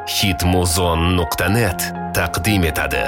Hitmuzon.net taqdim etadi.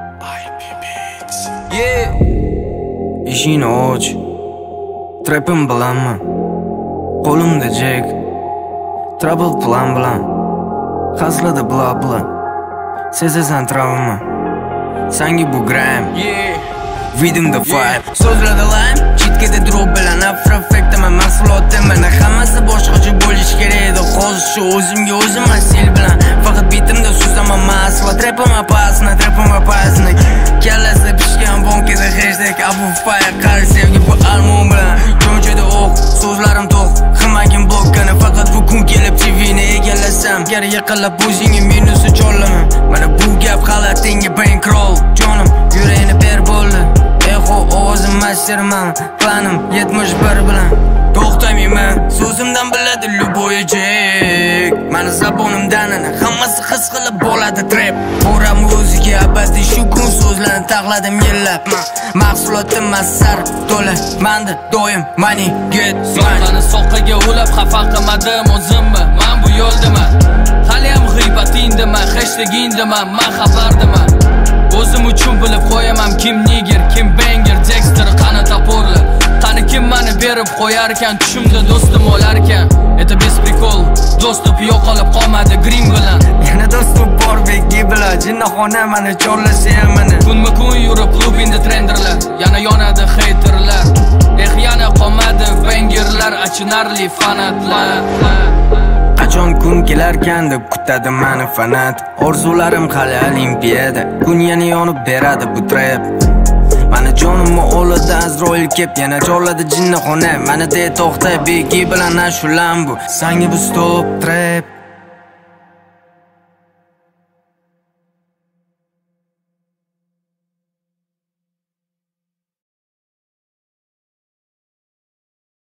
Ishini och, trapim bilanmi? Qo'limda jack, trouble plan bilan hazlada bla bla. Sezasan travma, sangi bu gram. Videomda vibe, so'zlarda lime, chetkada drop bilan afrofekta men mahsulotim mana hammasi boshqacha bo'lish kerak edi. Hozircha o'zimga o'zim asil bilan faqat bitimda suzaman masla, trapim apasna. Kallasi pishgan bonkada hashtag Abu Fire qari sevgi bu almon bilan ko'nchada o'q, so'zlarim to'q, ximagin blokkani faqat bu kun kelib TVni egallasam, gar yiqilib o'zingga minusi cho'llaman. Mana bu gap xalatingga bankroll, jonim yuragini ber bo'ldi. Ovozim masterman, planim 71 bilan to'xtamayman, so'zimdan biladi luboyajek. Mani zabonimdan ana hammasi his qilib bo'ladi trap. Pora muzika abadiy shu kun so'zlarni taqladim yillab. Mahsulotim masar to'la, manda doim money get slime. Mani soqqiga ulab xafa qilmadim o'zimmi? Men bu yo'ldaman. Hali ham g'iybatingdaman, hashtagingdaman, men xabardaman. O'zim uchun bilib qo'yaman kim niger, kim banger, Dexter, qani toporlar. Qani kim meni berib qo'yar ekan, tushimda do'stim olarkan. Это без прикол, do'stib yo'qolib qolmadi Green bilan. Yana do'stim bor begi bilan, jinnixona meni chorlasa ham meni. Kunma-kun yurib klubinda trenderlar, yana yonadi haterlar. Yana qolmadi bangerlar, achinarli fanatlar. Qachon kun kelarkan deb kutadi meni fanat. Orzularim hali olimpiyada, kun yana yonib beradi bu trap. Mani jonimni oladi Azroil kep, yana chorladi jinnixona. Mani de to'xta begi bilan ashulam bu. Sangi bu stop trap.